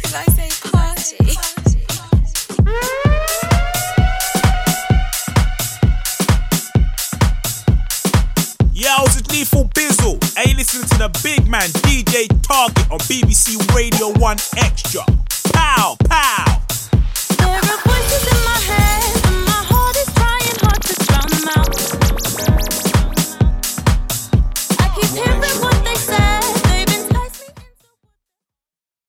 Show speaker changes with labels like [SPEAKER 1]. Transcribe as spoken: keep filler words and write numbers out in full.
[SPEAKER 1] Did I say party?
[SPEAKER 2] Yo, it's Lethal Bizzle. Hey, listening to the big man D J Target on B B C Radio one Extra. Pow!